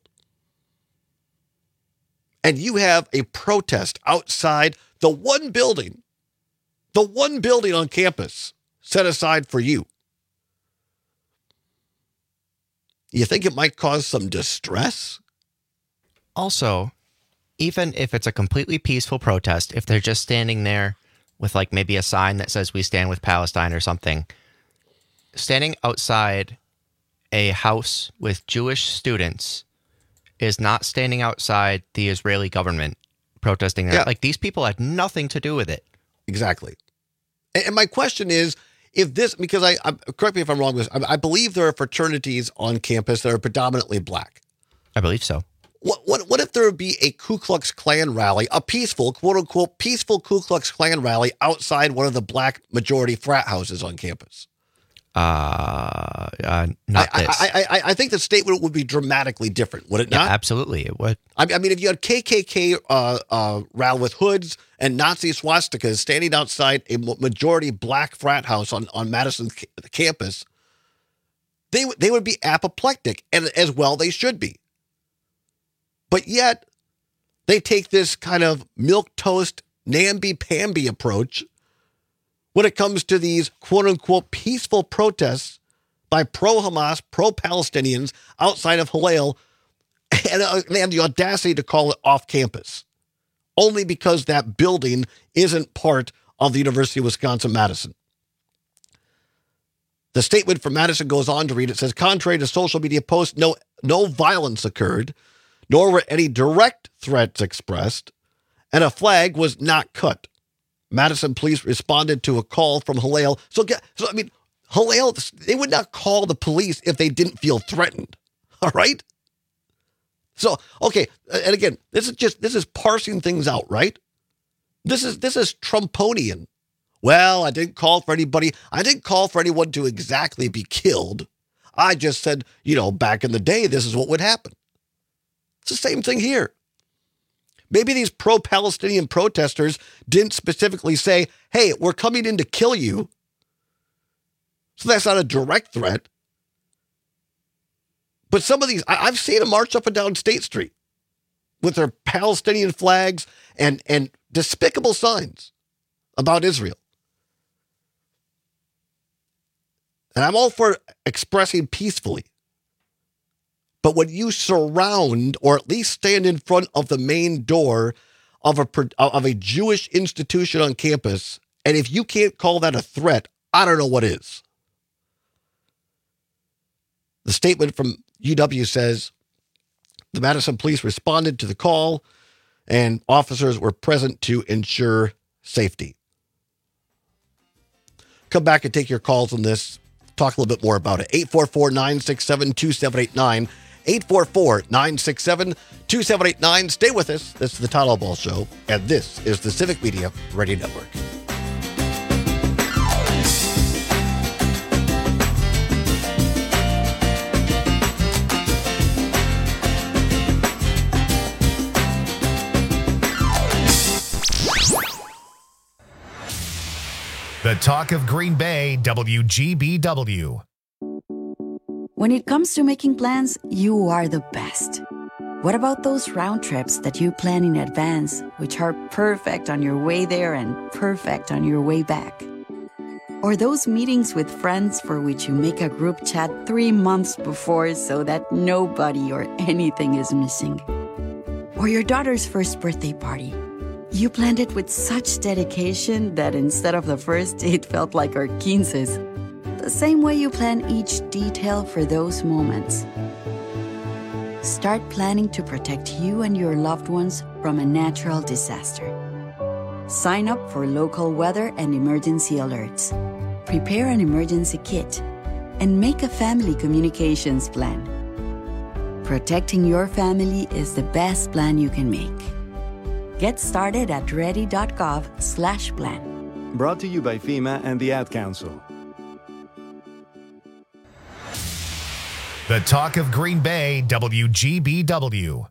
And you have a protest outside the one building on campus set aside for you. You think it might cause some distress? Also, even if it's a completely peaceful protest, if they're just standing there with like maybe a sign that says we stand with Palestine or something, standing outside a house with Jewish students is not standing outside the Israeli government protesting. Yeah. Like, these people had nothing to do with it. Exactly. And my question is, if this, because I correct me if I'm wrong with this, I believe there are fraternities on campus that are predominantly black. I believe so. What if there would be a Ku Klux Klan rally, a peaceful, quote unquote, peaceful Ku Klux Klan rally outside one of the black majority frat houses on campus? Not this. I think the statement would be dramatically different, would it not? Yeah, absolutely, it would. I mean, if you had KKK rally with hoods and Nazi swastikas standing outside a majority black frat house on Madison campus, they would be apoplectic, and as well they should be. But yet, they take this kind of milquetoast, namby-pamby approach when it comes to these quote-unquote peaceful protests by pro-Hamas, pro-Palestinians outside of Hillel, and they have the audacity to call it off campus, only because that building isn't part of the University of Wisconsin-Madison. The statement from Madison goes on to read, it says, contrary to social media posts, no violence occurred, nor were any direct threats expressed, and a flag was not cut. Madison police responded to a call from Hillel. So I mean, Hillel, they would not call the police if they didn't feel threatened. All right? So, okay, and again, this is parsing things out, right? This is Trumponian. Well, I didn't call for anybody. I didn't call for anyone to exactly be killed. I just said, back in the day, this is what would happen. It's the same thing here. Maybe these pro-Palestinian protesters didn't specifically say, hey, we're coming in to kill you. So that's not a direct threat. But some of these, I've seen them march up and down State Street with their Palestinian flags and despicable signs about Israel. And I'm all for expressing peacefully. But when you surround, or at least stand in front of the main door of a Jewish institution on campus, and if you can't call that a threat, I don't know what is. The statement from UW says, the Madison police responded to the call, and officers were present to ensure safety. Come back and take your calls on this. Talk a little bit more about it. 844-967-2789. 844-967-2789. Stay with us. This is the Todd Albaugh Show, and this is the Civic Media Radio Network. The talk of Green Bay, WGBW. When it comes to making plans, you are the best. What about those round trips that you plan in advance, which are perfect on your way there and perfect on your way back? Or those meetings with friends for which you make a group chat 3 months before so that nobody or anything is missing? Or your daughter's first birthday party. You planned it with such dedication that instead of the first, it felt like our 15s. The same way you plan each detail for those moments. Start planning to protect you and your loved ones from a natural disaster. Sign up for local weather and emergency alerts. Prepare an emergency kit and make a family communications plan. Protecting your family is the best plan you can make. Get started at ready.gov/plan. Brought to you by FEMA and the Ad Council. The Talk of Green Bay, WGBW.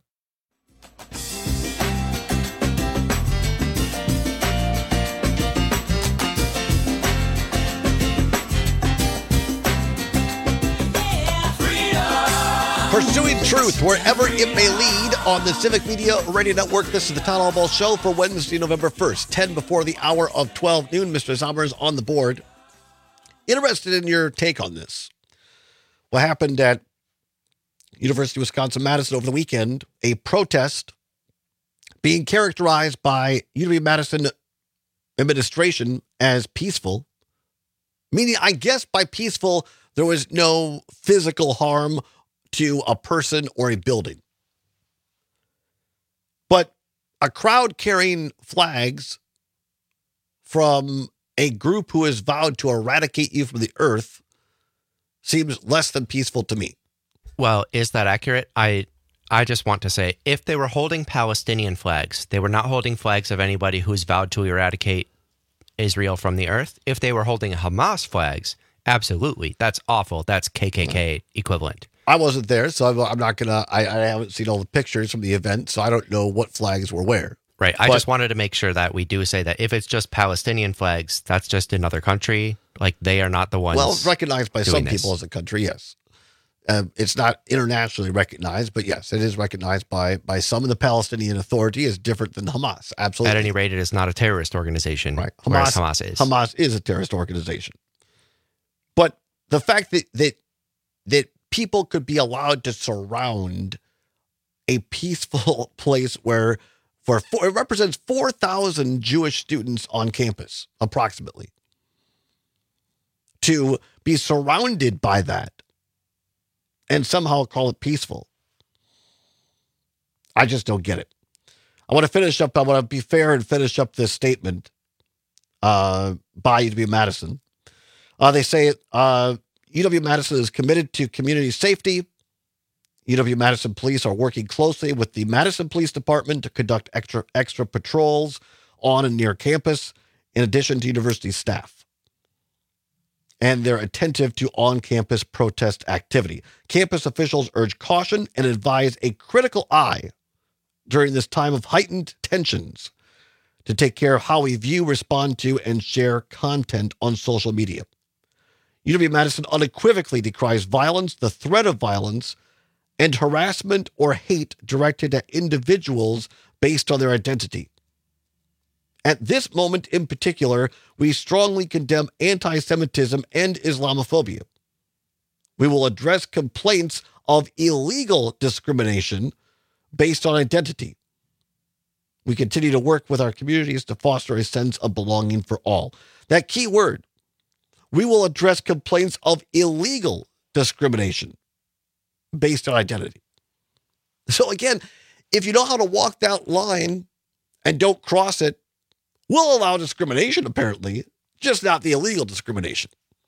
Pursuing truth wherever it may lead on the Civic Media Radio Network. This is the Town Hall Ball Show for Wednesday, November 1st, 10 before the hour of 12 noon. Mr. Sommer's on the board. Interested in your take on this. What happened at University of Wisconsin-Madison over the weekend, a protest being characterized by UW-Madison administration as peaceful, meaning, I guess by peaceful, there was no physical harm to a person or a building. But a crowd carrying flags from a group who has vowed to eradicate you from the earth seems less than peaceful to me. Well, is that accurate? I just want to say, if they were holding Palestinian flags, they were not holding flags of anybody who's vowed to eradicate Israel from the earth. If they were holding Hamas flags, absolutely. That's awful. That's KKK equivalent. I wasn't there, so I'm not going to, I haven't seen all the pictures from the event, so I don't know what flags were where. Right. I just wanted to make sure that we do say that if it's just Palestinian flags, that's just another country. Like, they are not the ones. Well, it's recognized by some people this. as a country, yes. It's not internationally recognized, but yes, it is recognized by some of the Palestinian Authority as different than Hamas. Absolutely. At any rate, it is not a terrorist organization. Right. Hamas is. Hamas is a terrorist organization. But the fact that people could be allowed to surround a peaceful place where it represents 4,000 Jewish students on campus, approximately. To be surrounded by that and somehow call it peaceful. I just don't get it. I want to be fair and finish up this statement by UW-Madison. They say UW-Madison is committed to community safety. UW-Madison police are working closely with the Madison Police Department to conduct extra patrols on and near campus, in addition to university staff. And they're attentive to on-campus protest activity. Campus officials urge caution and advise a critical eye during this time of heightened tensions to take care of how we view, respond to, and share content on social media. UW-Madison unequivocally decries violence, the threat of violence, and harassment or hate directed at individuals based on their identity. At this moment in particular, we strongly condemn anti-Semitism and Islamophobia. We will address complaints of illegal discrimination based on identity. We continue to work with our communities to foster a sense of belonging for all. That key word, we will address complaints of illegal discrimination based on identity. So again, if you know how to walk that line and don't cross it, we'll allow discrimination, apparently, just not the illegal discrimination.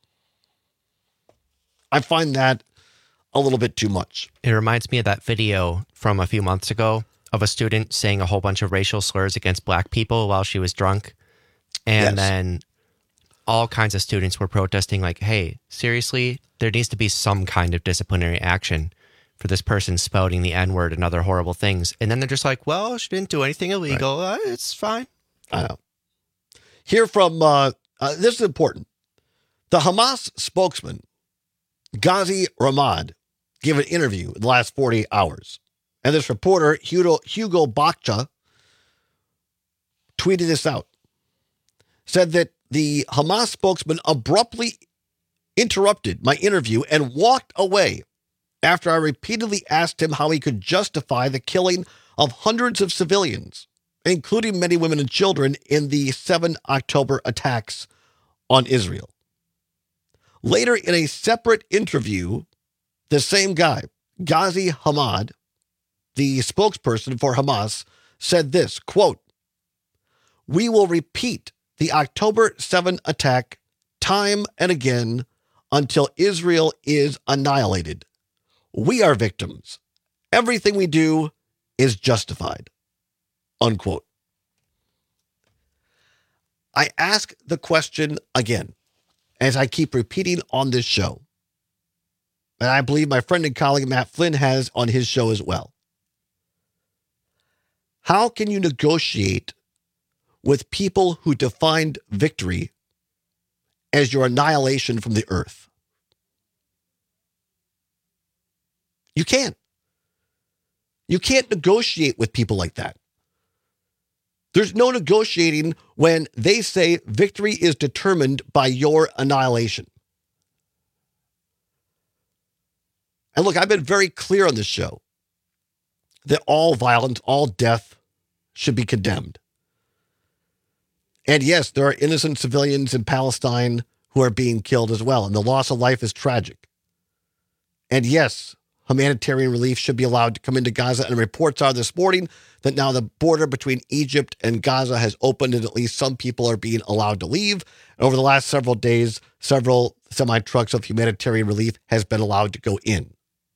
I find that a little bit too much. It reminds me of that video from a few months ago of a student saying a whole bunch of racial slurs against black people while she was drunk. And then all kinds of students were protesting like, hey, seriously, there needs to be some kind of disciplinary action for this person spouting the N-word and other horrible things. And then they're just like, well, she didn't do anything illegal. Right. It's fine. I know. Hear from, this is important. The Hamas spokesman, Ghazi Ramad, gave an interview in the last 48 hours. And this reporter, Hugo Bakcha, tweeted this out. Said that the Hamas spokesman abruptly interrupted my interview and walked away after I repeatedly asked him how he could justify the killing of hundreds of civilians including many women and children, in the 7 October attacks on Israel. Later, in a separate interview, the same guy, Ghazi Hamad, the spokesperson for Hamas, said this, quote, "We will repeat the October 7 attack time and again until Israel is annihilated. We are victims. Everything we do is justified." Unquote. I ask the question again, as I keep repeating on this show, and I believe my friend and colleague Matt Flynn has on his show as well. How can you negotiate with people who defined victory as your annihilation from the earth? You can't. You can't negotiate with people like that. There's no negotiating when they say victory is determined by your annihilation. And look, I've been very clear on this show that all violence, all death should be condemned. And yes, there are innocent civilians in Palestine who are being killed as well, and the loss of life is tragic. And yes, humanitarian relief should be allowed to come into Gaza, and reports are this morning that now the border between Egypt and Gaza has opened, and at least some people are being allowed to leave. And over the last several days, several semi-trucks of humanitarian relief has been allowed to go in.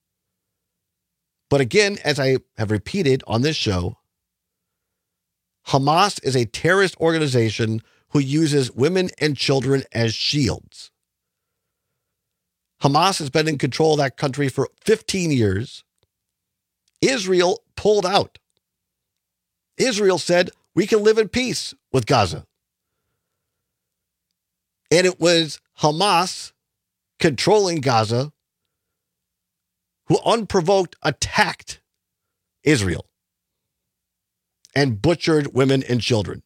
But again, as I have repeated on this show, Hamas is a terrorist organization who uses women and children as shields. Hamas has been in control of that country for 15 years. Israel pulled out. Israel said, we can live in peace with Gaza. And it was Hamas controlling Gaza who unprovoked attacked Israel and butchered women and children.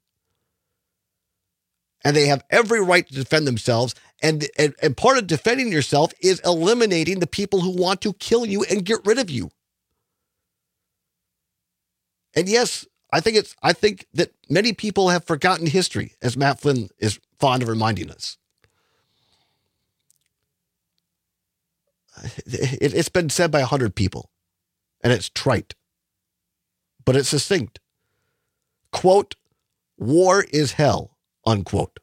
And they have every right to defend themselves. And part of defending yourself is eliminating the people who want to kill you and get rid of you. And yes, I think that many people have forgotten history, as Matt Flynn is fond of reminding us. It's been said by 100 people, and it's trite, but it's succinct. Quote, war is hell, unquote.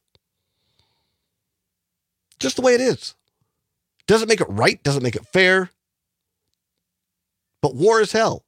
Just the way it is. Doesn't make it right, doesn't make it fair, but war is hell.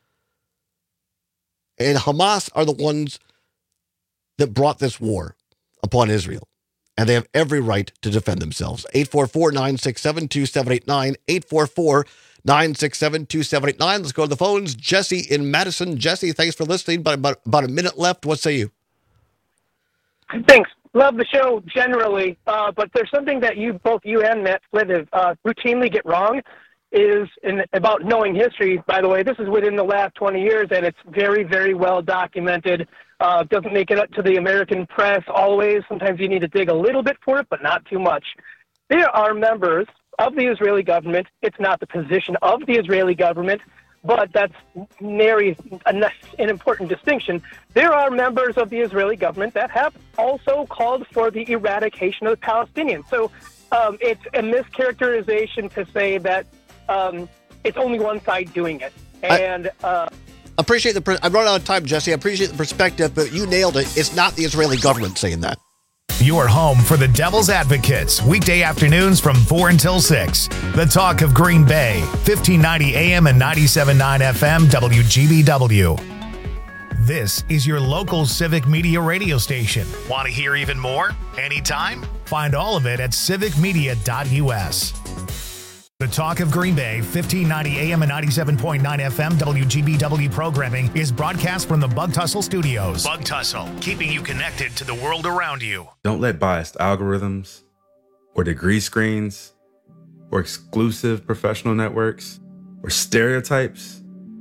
And Hamas are the ones that brought this war upon Israel. And they have every right to defend themselves. 844-967-2789. 844-967-2789. Let's go to the phones. Jesse in Madison. Jesse, thanks for listening. But about a minute left. What say you? Thanks. Love the show generally. But there's something that both you and Matt Flynn routinely get wrong. Is about knowing history, by the way. This is within the last 20 years, and it's very, very well documented. Doesn't make it up to the American press always. Sometimes you need to dig a little bit for it, but not too much. There are members of the Israeli government. It's not the position of the Israeli government, but that's an important distinction. There are members of the Israeli government that have also called for the eradication of the Palestinians. So it's a mischaracterization to say that it's only one side doing it. And appreciate I run out of time, Jesse. I appreciate the perspective, but you nailed it. It's not the Israeli government saying that. Your home for the Devil's Advocates, weekday afternoons from 4 until 6. The Talk of Green Bay, 1590 AM and 97.9 FM, WGBW. This is your local civic media radio station. Want to hear even more? Anytime? Find all of it at civicmedia.us. The Talk of Green Bay, 1590 AM and 97.9 FM WGBW programming is broadcast from the Bug Tussle Studios. Bug Tussle, keeping you connected to the world around you. Don't let biased algorithms or degree screens or exclusive professional networks or stereotypes.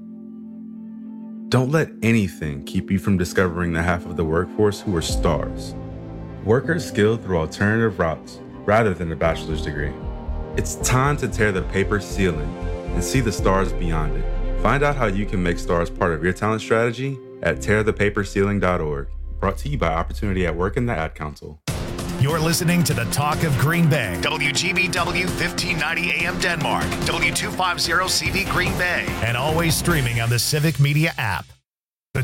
Don't let anything keep you from discovering the half of the workforce who are stars. Workers skilled through alternative routes rather than a bachelor's degree. It's time to tear the paper ceiling and see the stars beyond it. Find out how you can make stars part of your talent strategy at tearthepaperceiling.org. Brought to you by Opportunity at Work and the Ad Council. You're listening to the Talk of Green Bay. WGBW 1590 AM Denmark. W250 CV Green Bay. And always streaming on the Civic Media app.